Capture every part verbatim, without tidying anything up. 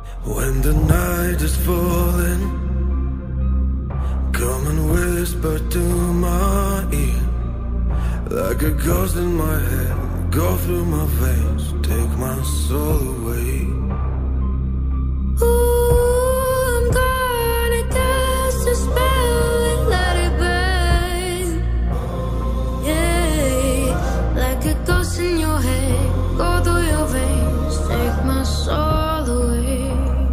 When the night is falling, come and whisper to my ear, like a ghost in my head, go through my veins, take my soul away. Ooh, I'm gonna cast a spell and let it burn. Yeah, like a ghost in your head, go through your veins, take my soul away.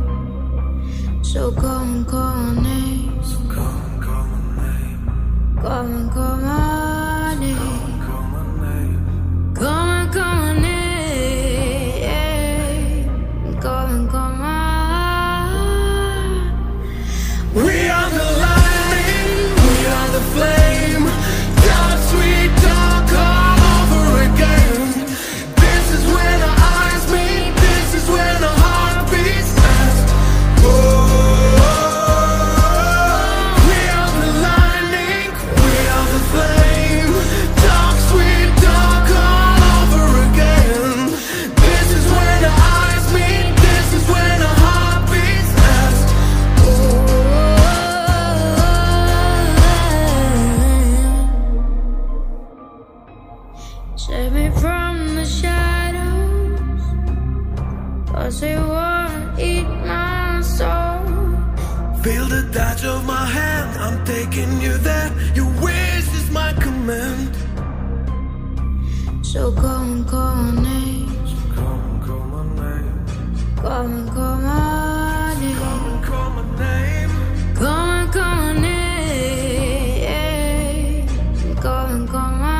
So come and call my name, So come and call my name, come and call my name, call my name. come and call my name, come and call my. We are the lightning, we are the flame, dark, sweet, dark all over again. This is when our eyes meet, this is when our heart beats fast. Oh, we are the lightning, we are the flame, dark, sweet, dark all over again. This is when our eyes meet, this is when our heart beats fast. Save me from the shadows, 'cause they won't eat my soul. Feel the touch of my hand, I'm taking you there. Your wish is my command. So come and call my name, Come and call my name, come and call my name, come and call my name. come and call my name, come and call my.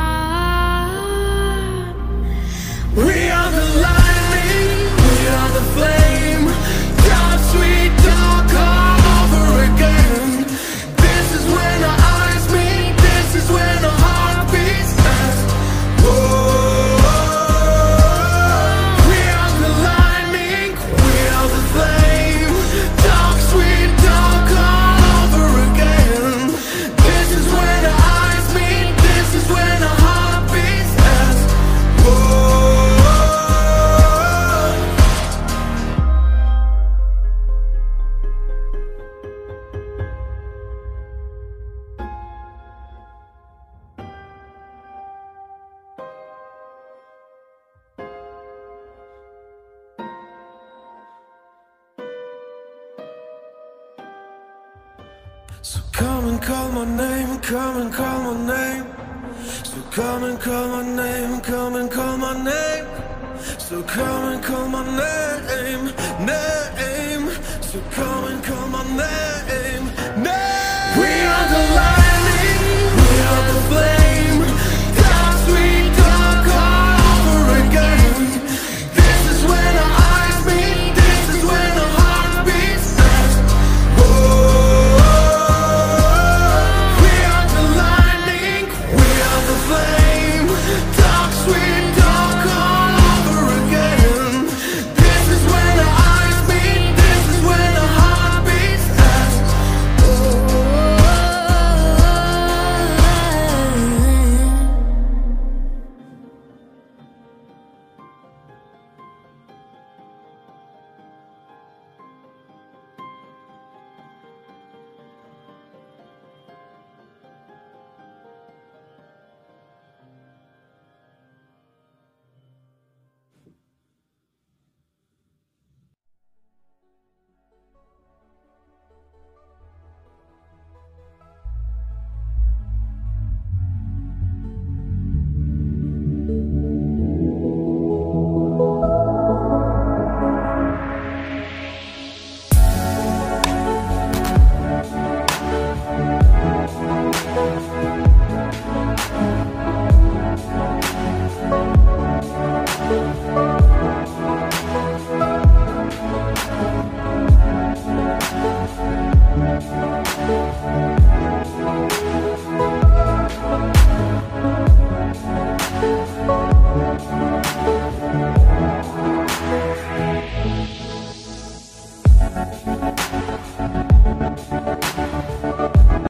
We are the lightning, we are the flame, dark, sweet, dark all over again. This is when our eyes meet, this is when our heart beats fast. Oh, we are the lightning, we are the flame, dark, sweet, dark all over again. This is when our eyes meet, this is when our heart beats fast. Oh, so come and call my name, come and call my name. So come and call my name, come and call my name. So come and call my name, name. So come and call my name, name. We are the lightning, we are the flame, dark, sweet, dark all over again. This is when our eyes meet, this is when our heart beats fast. Oh, we are the lightning, we are the flame, dark, sweet, dark all over again. This is when our eyes meet, this is when our heart beats fast. We'll be right back.